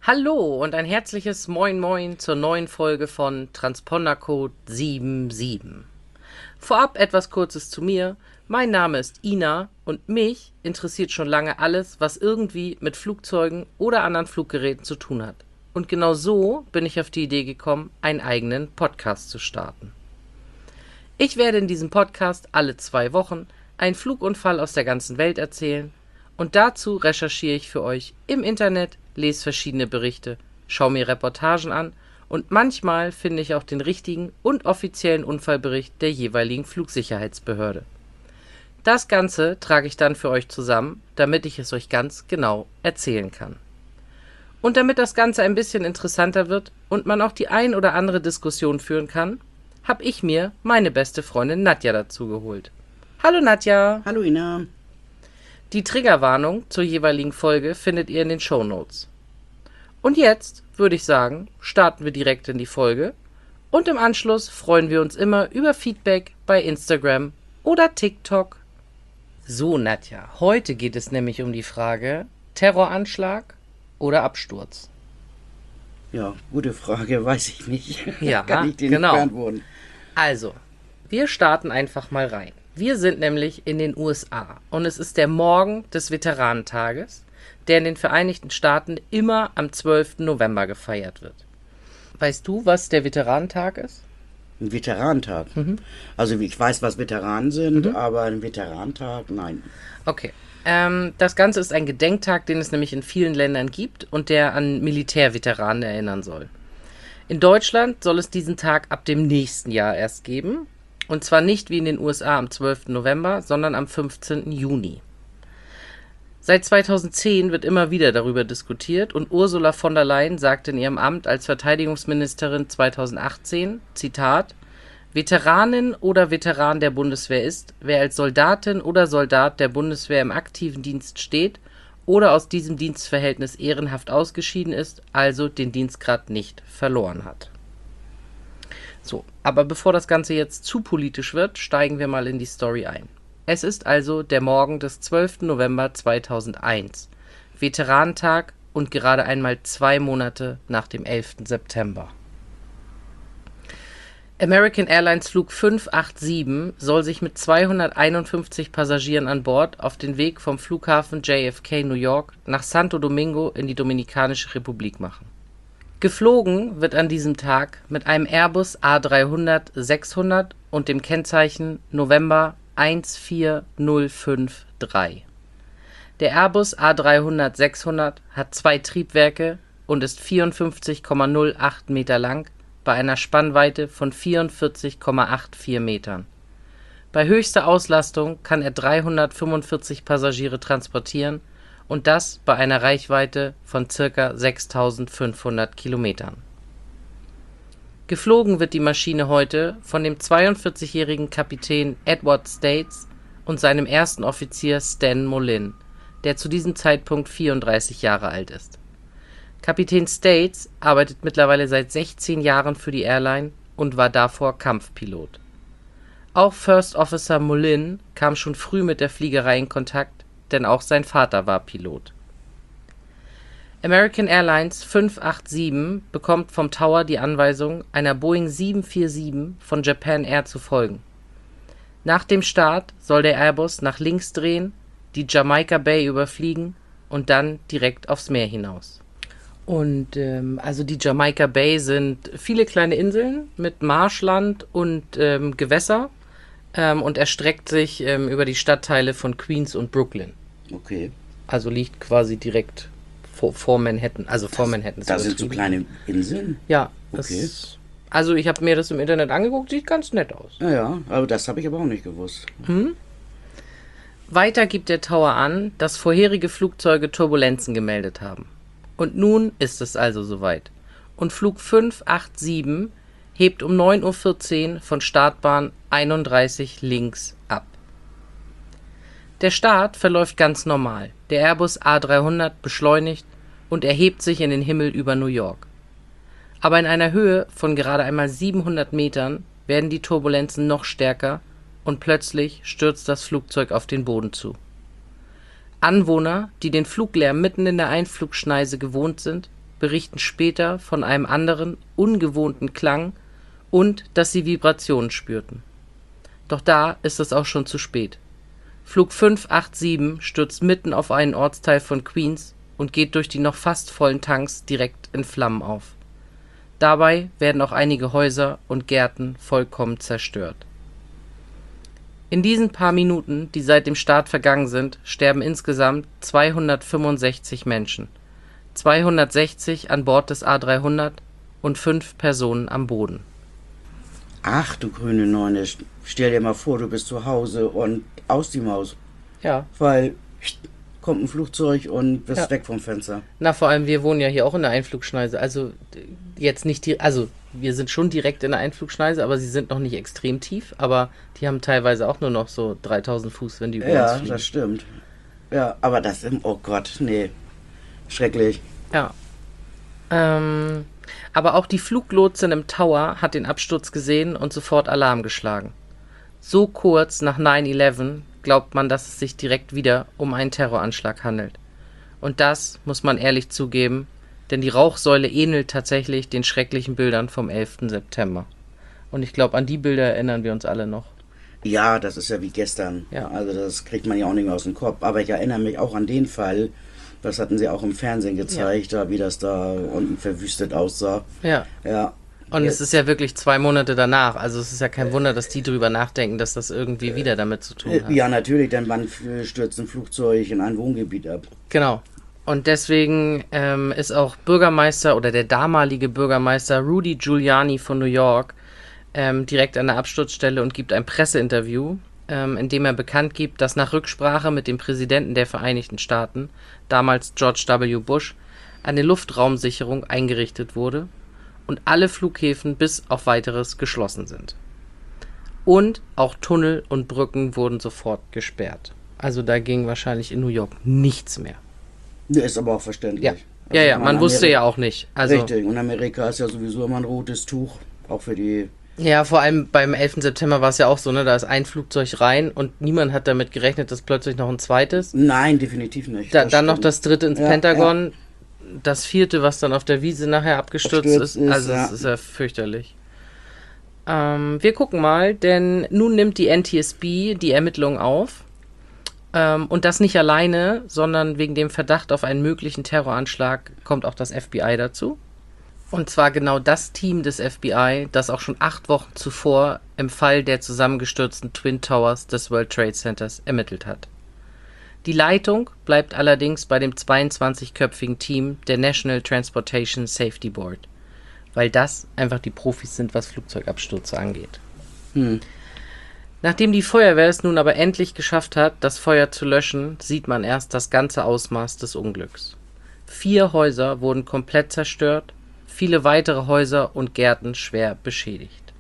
Hallo und ein herzliches Moin Moin zur neuen Folge von Transpondercode 77. Vorab etwas Kurzes zu mir. Mein Name ist Ina und mich interessiert schon lange alles, was irgendwie mit Flugzeugen oder anderen Fluggeräten zu tun hat. Und genau so bin ich auf die Idee gekommen, einen eigenen Podcast zu starten. Ich werde in diesem Podcast alle 2 Wochen einen Flugunfall aus der ganzen Welt erzählen und dazu recherchiere ich für euch im Internet, lese verschiedene Berichte, schaue mir Reportagen an und manchmal finde ich auch den richtigen und offiziellen Unfallbericht der jeweiligen Flugsicherheitsbehörde. Das Ganze trage ich dann für euch zusammen, damit ich es euch ganz genau erzählen kann. Und damit das Ganze ein bisschen interessanter wird und man auch die ein oder andere Diskussion führen kann, habe ich mir meine beste Freundin Nadja dazu geholt. Hallo Nadja! Hallo Ina! Die Triggerwarnung zur jeweiligen Folge findet ihr in den Shownotes. Und jetzt würde ich sagen, starten wir direkt in die Folge und im Anschluss freuen wir uns immer über Feedback bei Instagram oder TikTok. So Nadja, heute geht es nämlich um die Frage Terroranschlag oder Absturz. Ja, gute Frage, weiß ich nicht. Ja, kann ich dir genau. nicht beantworten. Also, wir starten einfach mal rein. Wir sind nämlich in den USA und es ist der Morgen des Veteranentages, der in den Vereinigten Staaten immer am 12. November gefeiert wird. Weißt du, was der Veteranentag ist? Ein Veteranentag. Also ich weiß, was Veteranen sind, aber ein Veteranentag, nein. Okay. Das Ganze ist ein Gedenktag, den es nämlich in vielen Ländern gibt und der an Militärveteranen erinnern soll. In Deutschland soll es diesen Tag ab dem nächsten Jahr erst geben. Und zwar nicht wie in den USA am 12. November, sondern am 15. Juni. Seit 2010 wird immer wieder darüber diskutiert und Ursula von der Leyen sagte in ihrem Amt als Verteidigungsministerin 2018, Zitat, Veteranin oder Veteran der Bundeswehr ist, wer als Soldatin oder Soldat der Bundeswehr im aktiven Dienst steht oder aus diesem Dienstverhältnis ehrenhaft ausgeschieden ist, also den Dienstgrad nicht verloren hat. So, aber bevor das Ganze jetzt zu politisch wird, steigen wir mal in die Story ein. Es ist also der Morgen des 12. November 2001, Veteranentag und gerade einmal 2 Monate nach dem 11. September. American Airlines Flug 587 soll sich mit 251 Passagieren an Bord auf den Weg vom Flughafen JFK New York nach Santo Domingo in die Dominikanische Republik machen. Geflogen wird an diesem Tag mit einem Airbus A300-600 und dem Kennzeichen November 14053. Der Airbus A300-600 hat 2 Triebwerke und ist 54,08 Meter lang bei einer Spannweite von 44,84 Metern. Bei höchster Auslastung kann er 345 Passagiere transportieren und das bei einer Reichweite von ca. 6.500 Kilometern. Geflogen wird die Maschine heute von dem 42-jährigen Kapitän Edward States und seinem ersten Offizier Stan Mollin, der zu diesem Zeitpunkt 34 Jahre alt ist. Kapitän States arbeitet mittlerweile seit 16 Jahren für die Airline und war davor Kampfpilot. Auch First Officer Mollin kam schon früh mit der Fliegerei in Kontakt, denn auch sein Vater war Pilot. American Airlines 587 bekommt vom Tower die Anweisung, einer Boeing 747 von Japan Air zu folgen. Nach dem Start soll der Airbus nach links drehen, die Jamaica Bay überfliegen und dann direkt aufs Meer hinaus. Und also die Jamaica Bay sind viele kleine Inseln mit Marschland und Gewässer und erstreckt sich über die Stadtteile von Queens und Brooklyn. Okay. Also liegt quasi direkt vor Manhattan. Also vor Manhattan. Da sind so kleine Inseln? Ja. Okay. Also ich habe mir das im Internet angeguckt, sieht ganz nett aus. Ja, aber das habe ich aber auch nicht gewusst. Weiter gibt der Tower an, dass vorherige Flugzeuge Turbulenzen gemeldet haben. Und nun ist es also soweit. Und Flug 587 hebt um 9:14 Uhr von Startbahn 31 links ab. Der Start verläuft ganz normal. Der Airbus A300 beschleunigt und erhebt sich in den Himmel über New York. Aber in einer Höhe von gerade einmal 700 Metern werden die Turbulenzen noch stärker und plötzlich stürzt das Flugzeug auf den Boden zu. Anwohner, die den Fluglärm mitten in der Einflugschneise gewohnt sind, berichten später von einem anderen, ungewohnten Klang und dass sie Vibrationen spürten. Doch da ist es auch schon zu spät. Flug 587 stürzt mitten auf einen Ortsteil von Queens und geht durch die noch fast vollen Tanks direkt in Flammen auf. Dabei werden auch einige Häuser und Gärten vollkommen zerstört. In diesen paar Minuten, die seit dem Start vergangen sind, sterben insgesamt 265 Menschen, 260 an Bord des A300 und 5 Personen am Boden. Ach du grüne Neune, stell dir mal vor, du bist zu Hause und aus die Maus. Ja. Weil kommt ein Flugzeug und bist weg vom Fenster. Na, vor allem, wir wohnen ja hier auch in der Einflugschneise. Also jetzt nicht also wir sind schon direkt in der Einflugschneise, aber sie sind noch nicht extrem tief. Aber die haben teilweise auch nur noch so 3000 Fuß, wenn die über uns fliegen. Ja, das stimmt. Ja, aber das, oh Gott, nee, schrecklich. Ja. Aber auch die Fluglotsin im Tower hat den Absturz gesehen und sofort Alarm geschlagen. So kurz nach 9/11 glaubt man, dass es sich direkt wieder um einen Terroranschlag handelt. Und das muss man ehrlich zugeben, denn die Rauchsäule ähnelt tatsächlich den schrecklichen Bildern vom 11. September. Und ich glaube, an die Bilder erinnern wir uns alle noch. Ja, das ist ja wie gestern. Ja. Also das kriegt man ja auch nicht mehr aus dem Kopf. Aber ich erinnere mich auch an den Fall, das hatten sie auch im Fernsehen gezeigt, da, wie das da unten verwüstet aussah. Ja. Ja. Und es ist ja wirklich 2 Monate danach. Also es ist ja kein Wunder, dass die drüber nachdenken, dass das irgendwie wieder damit zu tun hat. Ja, natürlich, denn wann stürzt ein Flugzeug in ein Wohngebiet ab? Genau. Und deswegen ist auch Bürgermeister oder der damalige Bürgermeister Rudy Giuliani von New York direkt an der Absturzstelle und gibt ein Presseinterview, in dem er bekannt gibt, dass nach Rücksprache mit dem Präsidenten der Vereinigten Staaten, damals George W. Bush, eine Luftraumsicherung eingerichtet wurde und alle Flughäfen bis auf weiteres geschlossen sind. Und auch Tunnel und Brücken wurden sofort gesperrt. Also da ging wahrscheinlich in New York nichts mehr. Ja, ist aber auch verständlich. Ja, Also ja, man wusste ja auch nicht. Also, richtig, und Amerika ist ja sowieso immer ein rotes Tuch, auch für die... Ja, vor allem beim 11. September war es ja auch so, ne? Da ist ein Flugzeug rein und niemand hat damit gerechnet, dass plötzlich noch ein zweites. Nein, definitiv nicht. Dann noch das 3. ins Pentagon, Ja. das 4., was dann auf der Wiese nachher abgestürzt ist. Also ja. es ist ja fürchterlich. Wir gucken mal, denn nun nimmt die NTSB die Ermittlungen auf. Und das nicht alleine, sondern wegen dem Verdacht auf einen möglichen Terroranschlag kommt auch das FBI dazu. Und zwar genau das Team des FBI, das auch schon 8 Wochen zuvor im Fall der zusammengestürzten Twin Towers des World Trade Centers ermittelt hat. Die Leitung bleibt allerdings bei dem 22-köpfigen Team der National Transportation Safety Board, weil das einfach die Profis sind, was Flugzeugabstürze angeht. Nachdem die Feuerwehr es nun aber endlich geschafft hat, das Feuer zu löschen, sieht man erst das ganze Ausmaß des Unglücks. 4 Häuser wurden komplett zerstört, viele weitere Häuser und Gärten schwer beschädigt.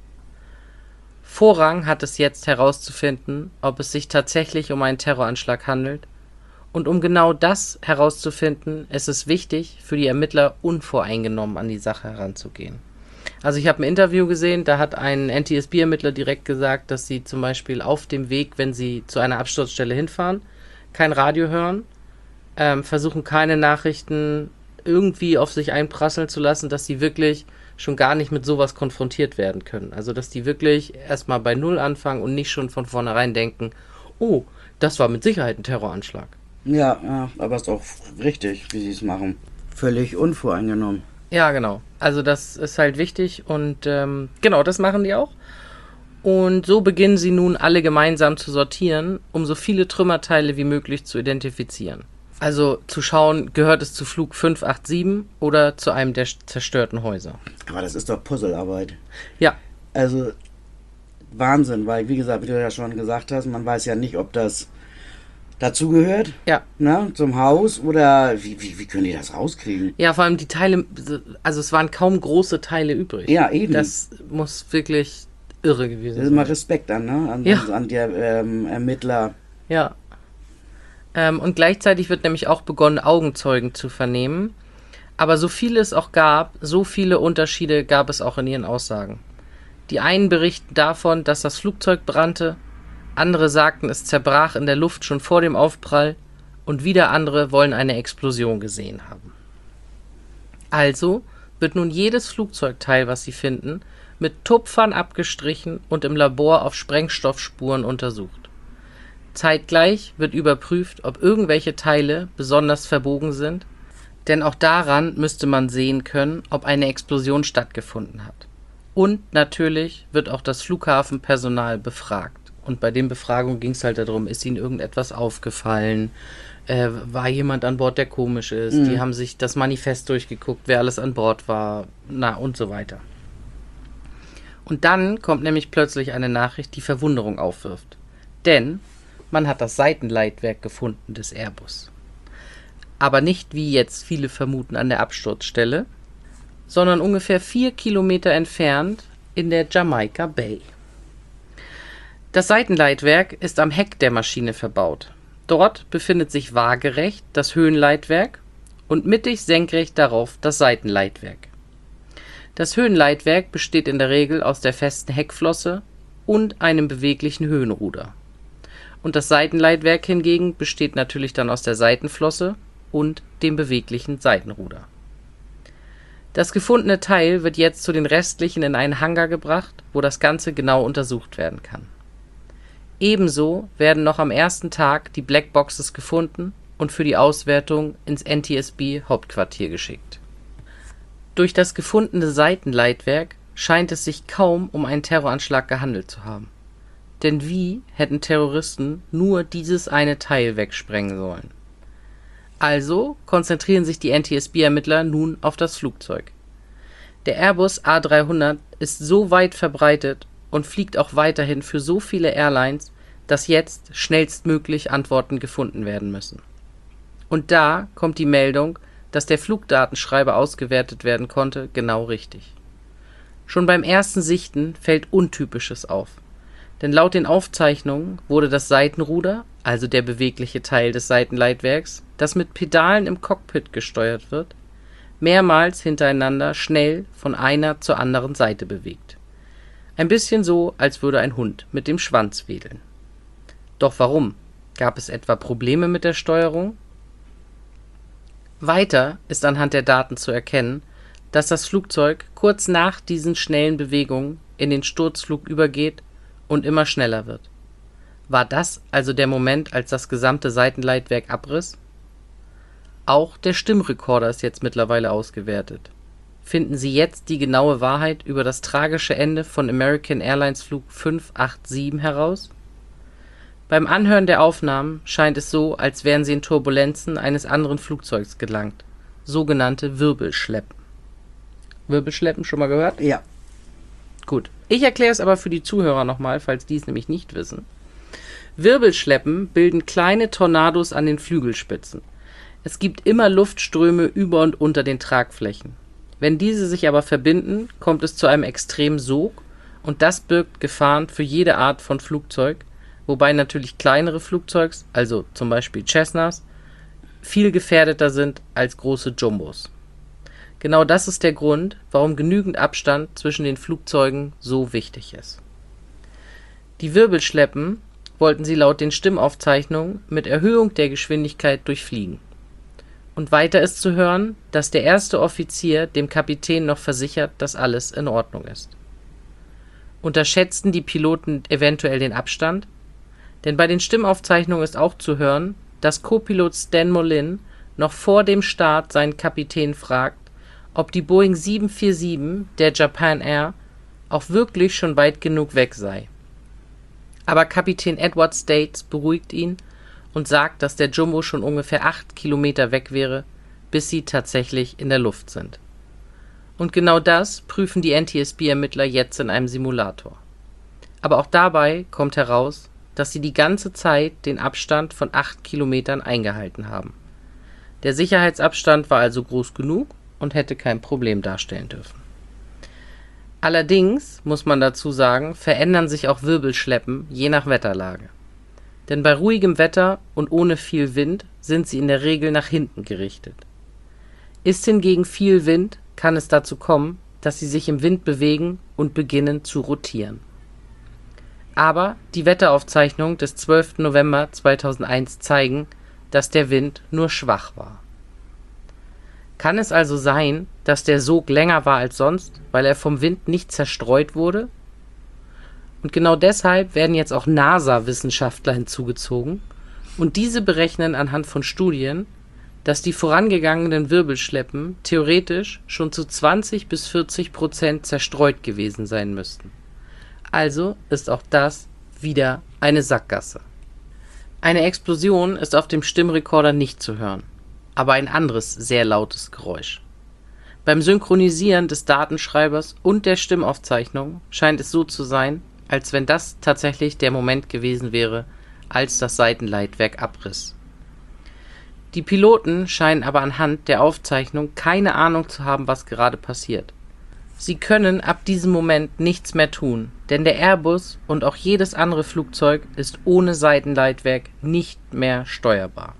Vorrang hat es jetzt herauszufinden, ob es sich tatsächlich um einen Terroranschlag handelt. Und um genau das herauszufinden, ist es wichtig, für die Ermittler unvoreingenommen an die Sache heranzugehen. Also ich habe ein Interview gesehen, da hat ein NTSB-Ermittler direkt gesagt, dass sie zum Beispiel auf dem Weg, wenn sie zu einer Absturzstelle hinfahren, kein Radio hören, versuchen keine Nachrichten irgendwie auf sich einprasseln zu lassen, dass sie wirklich schon gar nicht mit sowas konfrontiert werden können. Also dass die wirklich erstmal bei Null anfangen und nicht schon von vornherein denken, oh, das war mit Sicherheit ein Terroranschlag. Ja, aber ist auch richtig, wie sie es machen. Völlig unvoreingenommen. Ja, genau. Also das ist halt wichtig und genau, das machen die auch. Und so beginnen sie nun alle gemeinsam zu sortieren, um so viele Trümmerteile wie möglich zu identifizieren. Also zu schauen, gehört es zu Flug 587 oder zu einem der zerstörten Häuser. Aber das ist doch Puzzlearbeit. Ja. Also Wahnsinn, weil wie gesagt, wie du ja schon gesagt hast, man weiß ja nicht, ob das dazugehört, Ja. ne, zum Haus oder wie können die das rauskriegen? Ja, vor allem die Teile, also es waren kaum große Teile übrig. Ja, eben. Das muss wirklich irre gewesen Das ist sein. mal Respekt an, ne? Ja. An die Ermittler. Ja. Und gleichzeitig wird nämlich auch begonnen, Augenzeugen zu vernehmen. Aber so viele es auch gab, so viele Unterschiede gab es auch in ihren Aussagen. Die einen berichten davon, dass das Flugzeug brannte, andere sagten, es zerbrach in der Luft schon vor dem Aufprall und wieder andere wollen eine Explosion gesehen haben. Also wird nun jedes Flugzeugteil, was sie finden, mit Tupfern abgestrichen und im Labor auf Sprengstoffspuren untersucht. Zeitgleich wird überprüft, ob irgendwelche Teile besonders verbogen sind, denn auch daran müsste man sehen können, ob eine Explosion stattgefunden hat. Und natürlich wird auch das Flughafenpersonal befragt. Und bei den Befragungen ging es halt darum, ist ihnen irgendetwas aufgefallen, war jemand an Bord, der komisch ist, die haben sich das Manifest durchgeguckt, wer alles an Bord war, und so weiter. Und dann kommt nämlich plötzlich eine Nachricht, die Verwunderung aufwirft. Denn man hat das Seitenleitwerk gefunden des Airbus. Aber nicht, wie jetzt viele vermuten, an der Absturzstelle, sondern ungefähr 4 Kilometer entfernt in der Jamaica Bay. Das Seitenleitwerk ist am Heck der Maschine verbaut. Dort befindet sich waagerecht das Höhenleitwerk und mittig senkrecht darauf das Seitenleitwerk. Das Höhenleitwerk besteht in der Regel aus der festen Heckflosse und einem beweglichen Höhenruder. Und das Seitenleitwerk hingegen besteht natürlich dann aus der Seitenflosse und dem beweglichen Seitenruder. Das gefundene Teil wird jetzt zu den restlichen in einen Hangar gebracht, wo das Ganze genau untersucht werden kann. Ebenso werden noch am ersten Tag die Blackboxes gefunden und für die Auswertung ins NTSB-Hauptquartier geschickt. Durch das gefundene Seitenleitwerk scheint es sich kaum um einen Terroranschlag gehandelt zu haben. Denn wie hätten Terroristen nur dieses eine Teil wegsprengen sollen? Also konzentrieren sich die NTSB-Ermittler nun auf das Flugzeug. Der Airbus A300 ist so weit verbreitet und fliegt auch weiterhin für so viele Airlines, dass jetzt schnellstmöglich Antworten gefunden werden müssen. Und da kommt die Meldung, dass der Flugdatenschreiber ausgewertet werden konnte, genau richtig. Schon beim ersten Sichten fällt Untypisches auf. Denn laut den Aufzeichnungen wurde das Seitenruder, also der bewegliche Teil des Seitenleitwerks, das mit Pedalen im Cockpit gesteuert wird, mehrmals hintereinander schnell von einer zur anderen Seite bewegt. Ein bisschen so, als würde ein Hund mit dem Schwanz wedeln. Doch warum? Gab es etwa Probleme mit der Steuerung? Weiter ist anhand der Daten zu erkennen, dass das Flugzeug kurz nach diesen schnellen Bewegungen in den Sturzflug übergeht und immer schneller wird. War das also der Moment, als das gesamte Seitenleitwerk abriss? Auch der Stimmrekorder ist jetzt mittlerweile ausgewertet. Finden Sie jetzt die genaue Wahrheit über das tragische Ende von American Airlines Flug 587 heraus? Beim Anhören der Aufnahmen scheint es so, als wären Sie in Turbulenzen eines anderen Flugzeugs gelangt. Sogenannte Wirbelschleppen. Wirbelschleppen schon mal gehört? Ja. Gut. Ich erkläre es aber für die Zuhörer nochmal, falls die es nämlich nicht wissen. Wirbelschleppen bilden kleine Tornados an den Flügelspitzen. Es gibt immer Luftströme über und unter den Tragflächen. Wenn diese sich aber verbinden, kommt es zu einem extremen Sog und das birgt Gefahren für jede Art von Flugzeug, wobei natürlich kleinere Flugzeuge, also zum Beispiel Cessnas, viel gefährdeter sind als große Jumbos. Genau das ist der Grund, warum genügend Abstand zwischen den Flugzeugen so wichtig ist. Die Wirbelschleppen wollten sie laut den Stimmaufzeichnungen mit Erhöhung der Geschwindigkeit durchfliegen. Und weiter ist zu hören, dass der erste Offizier dem Kapitän noch versichert, dass alles in Ordnung ist. Unterschätzten die Piloten eventuell den Abstand? Denn bei den Stimmaufzeichnungen ist auch zu hören, dass Co-Pilot Stan Mollin noch vor dem Start seinen Kapitän fragt, ob die Boeing 747 der Japan Air auch wirklich schon weit genug weg sei. Aber Kapitän Edward States beruhigt ihn und sagt, dass der Jumbo schon ungefähr 8 Kilometer weg wäre, bis sie tatsächlich in der Luft sind. Und genau das prüfen die NTSB-Ermittler jetzt in einem Simulator. Aber auch dabei kommt heraus, dass sie die ganze Zeit den Abstand von 8 Kilometern eingehalten haben. Der Sicherheitsabstand war also groß genug und hätte kein Problem darstellen dürfen. Allerdings, muss man dazu sagen, verändern sich auch Wirbelschleppen je nach Wetterlage. Denn bei ruhigem Wetter und ohne viel Wind sind sie in der Regel nach hinten gerichtet. Ist hingegen viel Wind, kann es dazu kommen, dass sie sich im Wind bewegen und beginnen zu rotieren. Aber die Wetteraufzeichnungen des 12. November 2001 zeigen, dass der Wind nur schwach war. Kann es also sein, dass der Sog länger war als sonst, weil er vom Wind nicht zerstreut wurde? Und genau deshalb werden jetzt auch NASA-Wissenschaftler hinzugezogen und diese berechnen anhand von Studien, dass die vorangegangenen Wirbelschleppen theoretisch schon zu 20-40% zerstreut gewesen sein müssten. Also ist auch das wieder eine Sackgasse. Eine Explosion ist auf dem Stimmrekorder nicht zu hören, aber ein anderes sehr lautes Geräusch. Beim Synchronisieren des Datenschreibers und der Stimmaufzeichnung scheint es so zu sein, als wenn das tatsächlich der Moment gewesen wäre, als das Seitenleitwerk abriss. Die Piloten scheinen aber anhand der Aufzeichnung keine Ahnung zu haben, was gerade passiert. Sie können ab diesem Moment nichts mehr tun, denn der Airbus und auch jedes andere Flugzeug ist ohne Seitenleitwerk nicht mehr steuerbar.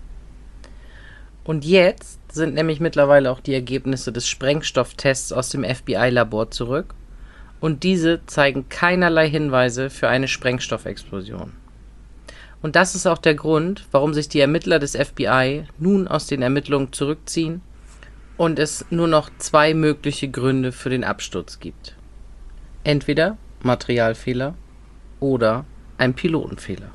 Und jetzt sind nämlich mittlerweile auch die Ergebnisse des Sprengstofftests aus dem FBI-Labor zurück und diese zeigen keinerlei Hinweise für eine Sprengstoffexplosion. Und das ist auch der Grund, warum sich die Ermittler des FBI nun aus den Ermittlungen zurückziehen und es nur noch 2 mögliche Gründe für den Absturz gibt. Entweder Materialfehler oder ein Pilotenfehler.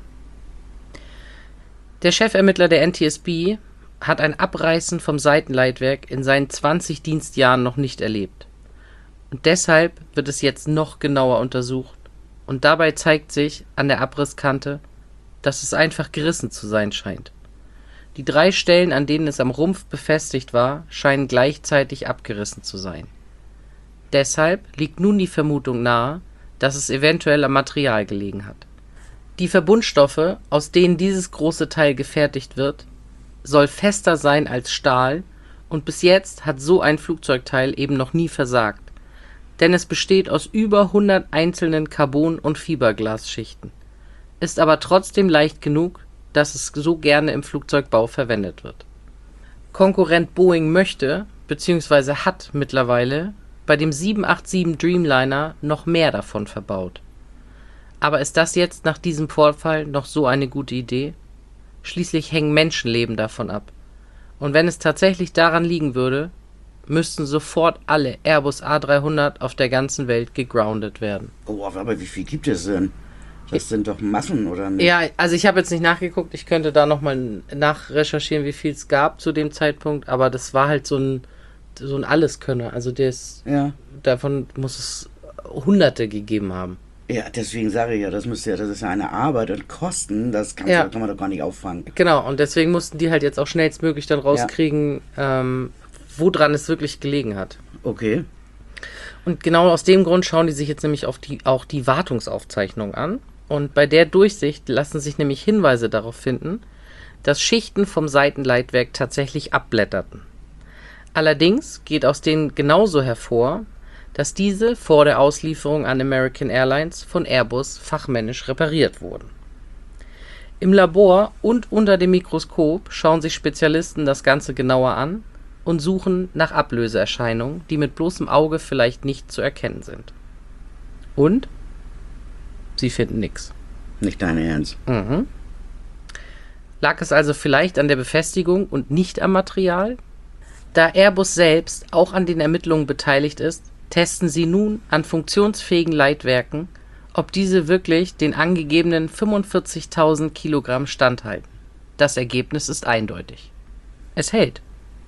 Der Chefermittler der NTSB hat ein Abreißen vom Seitenleitwerk in seinen 20 Dienstjahren noch nicht erlebt. Und deshalb wird es jetzt noch genauer untersucht und dabei zeigt sich an der Abrisskante, dass es einfach gerissen zu sein scheint. Die 3 Stellen, an denen es am Rumpf befestigt war, scheinen gleichzeitig abgerissen zu sein. Deshalb liegt nun die Vermutung nahe, dass es eventuell am Material gelegen hat. Die Verbundstoffe, aus denen dieses große Teil gefertigt wird, soll fester sein als Stahl und bis jetzt hat so ein Flugzeugteil eben noch nie versagt, denn es besteht aus über 100 einzelnen Carbon- und Fiberglasschichten, ist aber trotzdem leicht genug, dass es so gerne im Flugzeugbau verwendet wird. Konkurrent Boeing möchte bzw. hat mittlerweile bei dem 787 Dreamliner noch mehr davon verbaut. Aber ist das jetzt nach diesem Vorfall noch so eine gute Idee? Schließlich hängen Menschenleben davon ab. Und wenn es tatsächlich daran liegen würde, müssten sofort alle Airbus A300 auf der ganzen Welt gegroundet werden. Oh, aber wie viel gibt es denn? Das sind doch Massen, oder nicht? Ja, also ich habe jetzt nicht nachgeguckt, ich könnte da nochmal nachrecherchieren, wie viel es gab zu dem Zeitpunkt, aber das war halt so ein Alleskönner. Also davon muss es Hunderte gegeben haben. Ja, deswegen sage ich ja, das ist ja eine Arbeit und Kosten, das kann man doch gar nicht auffangen. Genau, und deswegen mussten die halt jetzt auch schnellstmöglich dann rauskriegen, woran es wirklich gelegen hat. Okay. Und genau aus dem Grund schauen die sich jetzt nämlich auch die Wartungsaufzeichnung an. Und bei der Durchsicht lassen sich nämlich Hinweise darauf finden, dass Schichten vom Seitenleitwerk tatsächlich abblätterten. Allerdings geht aus denen genauso hervor, dass diese vor der Auslieferung an American Airlines von Airbus fachmännisch repariert wurden. Im Labor und unter dem Mikroskop schauen sich Spezialisten das Ganze genauer an und suchen nach Ablöseerscheinungen, die mit bloßem Auge vielleicht nicht zu erkennen sind. Und? Sie finden nichts. Nicht dein Ernst. Mhm. Lag es also vielleicht an der Befestigung und nicht am Material? Da Airbus selbst auch an den Ermittlungen beteiligt ist, testen sie nun an funktionsfähigen Leitwerken, ob diese wirklich den angegebenen 45.000 Kilogramm standhalten. Das Ergebnis ist eindeutig. Es hält.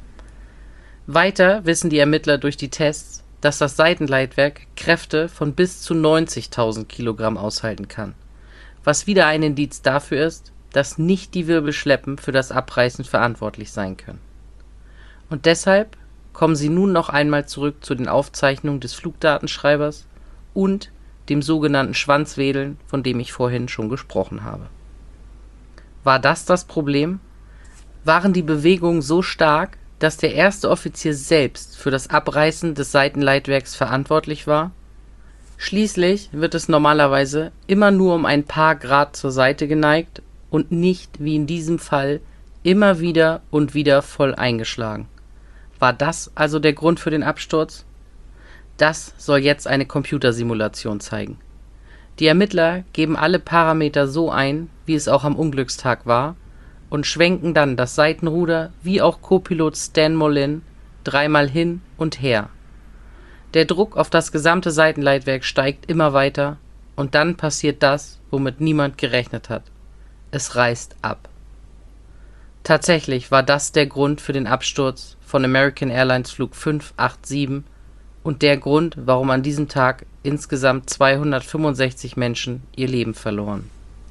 Weiter wissen die Ermittler durch die Tests, dass das Seitenleitwerk Kräfte von bis zu 90.000 Kilogramm aushalten kann, was wieder ein Indiz dafür ist, dass nicht die Wirbelschleppen für das Abreißen verantwortlich sein können. Und deshalb kommen sie nun noch einmal zurück zu den Aufzeichnungen des Flugdatenschreibers und dem sogenannten Schwanzwedeln, von dem ich vorhin schon gesprochen habe. War das Problem? Waren die Bewegungen so stark, dass der erste Offizier selbst für das Abreißen des Seitenleitwerks verantwortlich war? Schließlich wird es normalerweise immer nur um ein paar Grad zur Seite geneigt und nicht, wie in diesem Fall, immer wieder und wieder voll eingeschlagen. War das also der Grund für den Absturz? Das soll jetzt eine Computersimulation zeigen. Die Ermittler geben alle Parameter so ein, wie es auch am Unglückstag war, und schwenken dann das Seitenruder wie auch Co-Pilot Stan Mollin dreimal hin und her. Der Druck auf das gesamte Seitenleitwerk steigt immer weiter und dann passiert das, womit niemand gerechnet hat. Es reißt ab. Tatsächlich war das der Grund für den Absturz von American Airlines Flug 587 und der Grund, warum an diesem Tag insgesamt 265 Menschen ihr Leben verloren.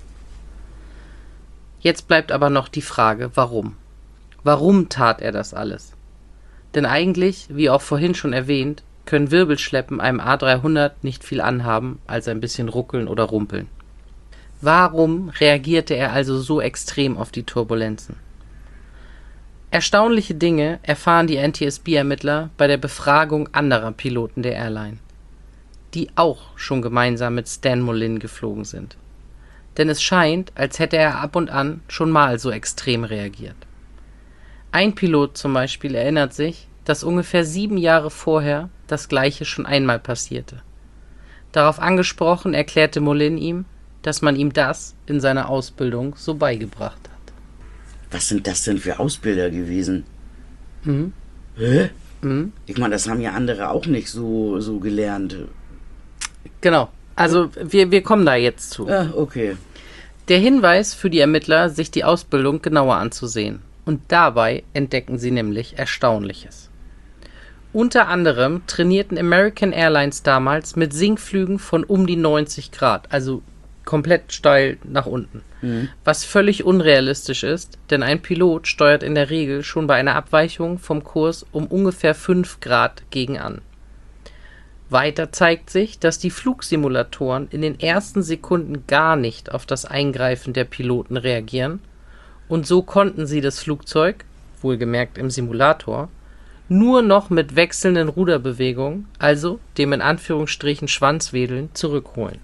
Jetzt bleibt aber noch die Frage, warum? Warum tat er das alles? Denn eigentlich, wie auch vorhin schon erwähnt, können Wirbelschleppen einem A300 nicht viel anhaben, als ein bisschen ruckeln oder rumpeln. Warum reagierte er also so extrem auf die Turbulenzen? Erstaunliche Dinge erfahren die NTSB-Ermittler bei der Befragung anderer Piloten der Airline, die auch schon gemeinsam mit Stan Mollin geflogen sind. Denn es scheint, als hätte er ab und an schon mal so extrem reagiert. Ein Pilot zum Beispiel erinnert sich, dass ungefähr 7 Jahre vorher das Gleiche schon einmal passierte. Darauf angesprochen erklärte Mollin ihm, dass man ihm das in seiner Ausbildung so beigebracht hat. Was sind das denn für Ausbilder gewesen? Mhm. Hä? Mhm. Ich meine, das haben ja andere auch nicht so gelernt. Genau, also wir kommen da jetzt zu. Ja, okay. Der Hinweis für die Ermittler, sich die Ausbildung genauer anzusehen. Und dabei entdecken sie nämlich Erstaunliches. Unter anderem trainierten American Airlines damals mit Sinkflügen von um die 90 Grad, also komplett steil nach unten. Was völlig unrealistisch ist, denn ein Pilot steuert in der Regel schon bei einer Abweichung vom Kurs um ungefähr 5 Grad gegen an. Weiter zeigt sich, dass die Flugsimulatoren in den ersten Sekunden gar nicht auf das Eingreifen der Piloten reagieren und so konnten sie das Flugzeug, wohlgemerkt im Simulator, nur noch mit wechselnden Ruderbewegungen, also dem in Anführungsstrichen Schwanzwedeln, zurückholen.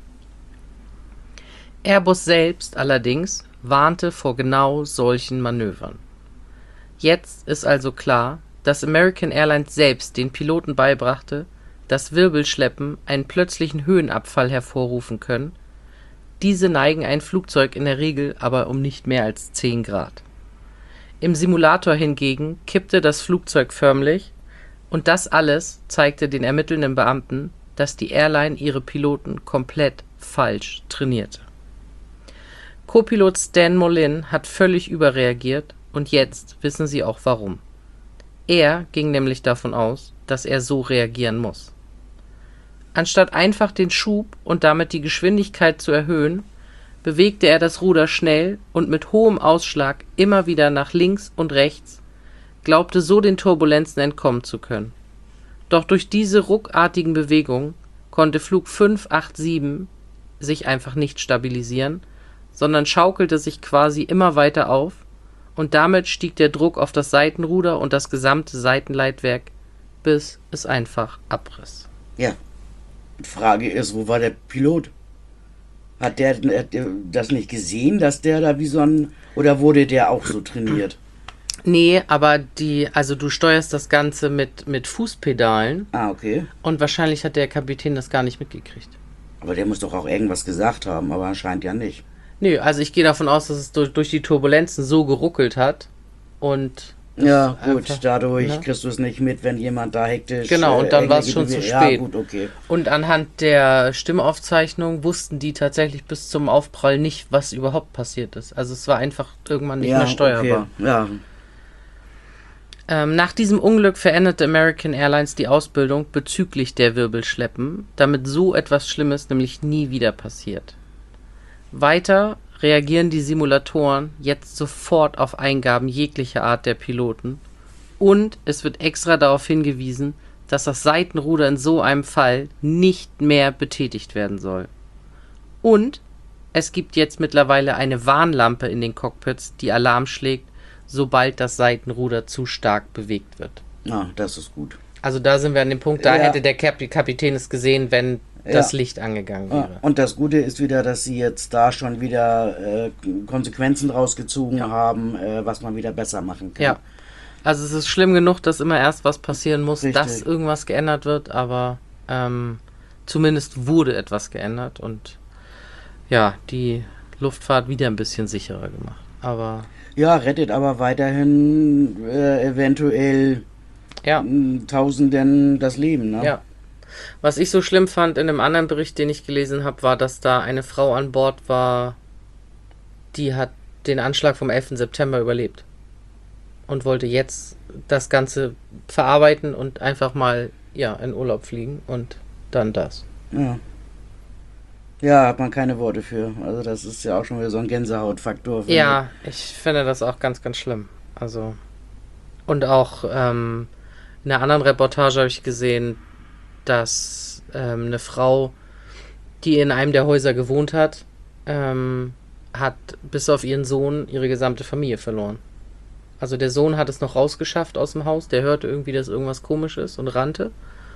Airbus selbst allerdings warnte vor genau solchen Manövern. Jetzt ist also klar, dass American Airlines selbst den Piloten beibrachte, dass Wirbelschleppen einen plötzlichen Höhenabfall hervorrufen können. Diese neigen ein Flugzeug in der Regel aber um nicht mehr als 10 Grad. Im Simulator hingegen kippte das Flugzeug förmlich und das alles zeigte den ermittelnden Beamten, dass die Airline ihre Piloten komplett falsch trainierte. Co-Pilot Stan Mollin hat völlig überreagiert und jetzt wissen sie auch warum. Er ging nämlich davon aus, dass er so reagieren muss. Anstatt einfach den Schub und damit die Geschwindigkeit zu erhöhen, bewegte er das Ruder schnell und mit hohem Ausschlag immer wieder nach links und rechts, glaubte so den Turbulenzen entkommen zu können. Doch durch diese ruckartigen Bewegungen konnte Flug 587 sich einfach nicht stabilisieren, sondern schaukelte sich quasi immer weiter auf und damit stieg der Druck auf das Seitenruder und das gesamte Seitenleitwerk, bis es einfach abriss. Ja. Die Frage ist, wo war der Pilot? Hat der das nicht gesehen, dass der da wie so ein... Oder wurde der auch so trainiert? Nee, aber also du steuerst das Ganze mit Fußpedalen. Ah, okay. Und wahrscheinlich hat der Kapitän das gar nicht mitgekriegt. Aber der muss doch auch irgendwas gesagt haben, aber anscheinend ja nicht. Nö, also ich gehe davon aus, dass es durch die Turbulenzen so geruckelt hat und... Ja, gut, einfach, dadurch ne? kriegst du es nicht mit, wenn jemand da hektisch... Genau, und dann war es schon zu spät. Ja, gut, okay. Und anhand der Stimmaufzeichnung wussten die tatsächlich bis zum Aufprall nicht, was überhaupt passiert ist. Also es war einfach irgendwann nicht mehr steuerbar. Okay. Ja. Nach diesem Unglück veränderte American Airlines die Ausbildung bezüglich der Wirbelschleppen, damit so etwas Schlimmes nämlich nie wieder passiert. Weiter reagieren die Simulatoren jetzt sofort auf Eingaben jeglicher Art der Piloten und es wird extra darauf hingewiesen, dass das Seitenruder in so einem Fall nicht mehr betätigt werden soll. Und es gibt jetzt mittlerweile eine Warnlampe in den Cockpits, die Alarm schlägt, sobald das Seitenruder zu stark bewegt wird. Ja, das ist gut. Also da sind wir an dem Punkt, da hätte der Kapitän es gesehen, wenn das Licht angegangen wäre. Ja. Und das Gute ist wieder, dass sie jetzt da schon wieder Konsequenzen rausgezogen haben, was man wieder besser machen kann. Ja, also es ist schlimm genug, dass immer erst was passieren muss, Richtig. dass irgendwas geändert wird, aber zumindest wurde etwas geändert und ja, die Luftfahrt wieder ein bisschen sicherer gemacht. Aber ja, rettet aber weiterhin eventuell Ja. Tausenden das Leben, ne? Ja. Was ich so schlimm fand in einem anderen Bericht, den ich gelesen habe, war, dass da eine Frau an Bord war, die hat den Anschlag vom 11. September überlebt und wollte jetzt das Ganze verarbeiten und einfach mal in Urlaub fliegen und dann das. Ja. Ja, hat man keine Worte für. Also das ist ja auch schon wieder so ein Gänsehautfaktor. Ja, ich finde das auch ganz, ganz schlimm. Also und auch in einer anderen Reportage habe ich gesehen, dass eine Frau, die in einem der Häuser gewohnt hat, hat bis auf ihren Sohn ihre gesamte Familie verloren. Also der Sohn hat es noch rausgeschafft aus dem Haus, der hörte irgendwie, dass irgendwas komisch ist und rannte.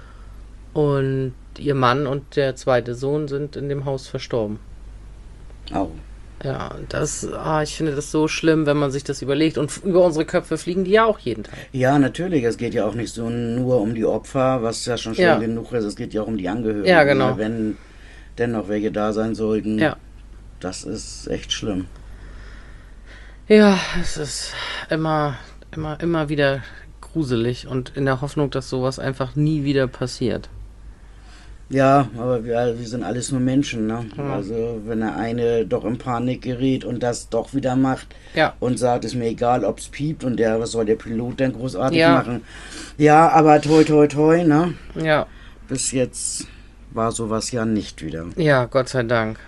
Und ihr Mann und der zweite Sohn sind in dem Haus verstorben. Au. Ja, ich finde das so schlimm, wenn man sich das überlegt. Und über unsere Köpfe fliegen die ja auch jeden Tag. Ja, natürlich. Es geht ja auch nicht so nur um die Opfer, was ja schon schlimm genug ist. Es geht ja auch um die Angehörigen. Ja, genau. Wenn dennoch welche da sein sollten. Ja. Das ist echt schlimm. Ja, es ist immer wieder gruselig und in der Hoffnung, dass sowas einfach nie wieder passiert. Ja, aber wir sind alles nur Menschen, ne? Ja. Also wenn der eine doch in Panik gerät und das doch wieder macht Ja. und sagt, ist mir egal, ob's piept und was soll der Pilot denn großartig Ja. machen? Ja, aber toi toi toi, ne? Ja. Bis jetzt war sowas ja nicht wieder. Ja, Gott sei Dank.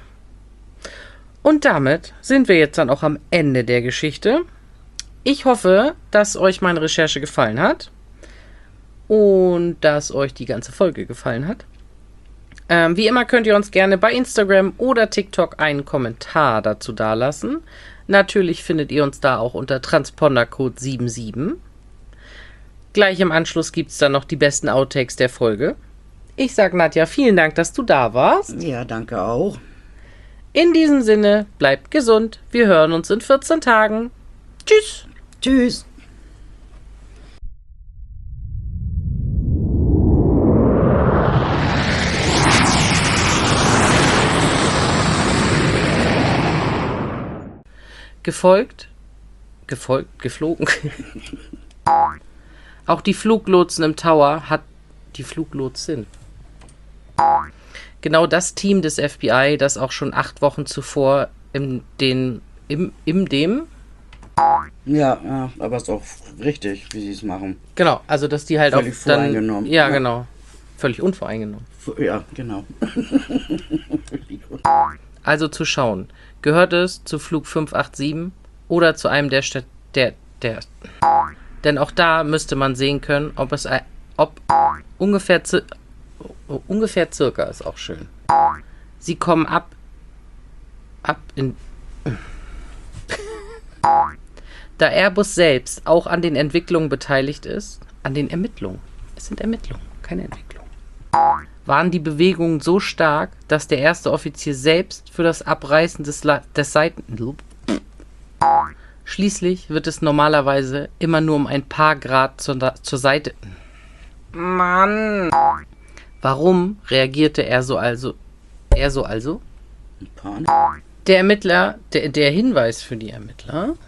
Und damit sind wir jetzt dann auch am Ende der Geschichte. Ich hoffe, dass euch meine Recherche gefallen hat und dass euch die ganze Folge gefallen hat. Wie immer könnt ihr uns gerne bei Instagram oder TikTok einen Kommentar dazu dalassen. Natürlich findet ihr uns da auch unter Transpondercode 77. Gleich im Anschluss gibt es dann noch die besten Outtakes der Folge. Ich sage Nadja, vielen Dank, dass du da warst. Ja, danke auch. In diesem Sinne, bleibt gesund. Wir hören uns in 14 Tagen. Tschüss. Tschüss. Geflogen. Auch die Fluglotsen im Tower hat die Fluglotsin. Genau das Team des FBI, das auch schon 8 Wochen zuvor Ja, aber ist auch richtig, wie sie es machen. Genau, also dass die halt Völlig auch dann... voreingenommen. Ja, genau. Völlig unvoreingenommen. Ja, genau. Also zu schauen. Gehört es zu Flug 587 oder zu einem der Denn auch da müsste man sehen können, ob ungefähr circa ist auch schön. Sie kommen ab in... Da Airbus selbst auch an den Entwicklungen beteiligt ist, an den Ermittlungen, es sind Ermittlungen, keine Entwicklungen, waren die Bewegungen so stark, dass der erste Offizier selbst für das Abreißen des Seitenloop. Schließlich wird es normalerweise immer nur um ein paar Grad zur Seite. Mann! Warum reagierte er so also? Der Ermittler, der Hinweis für die Ermittler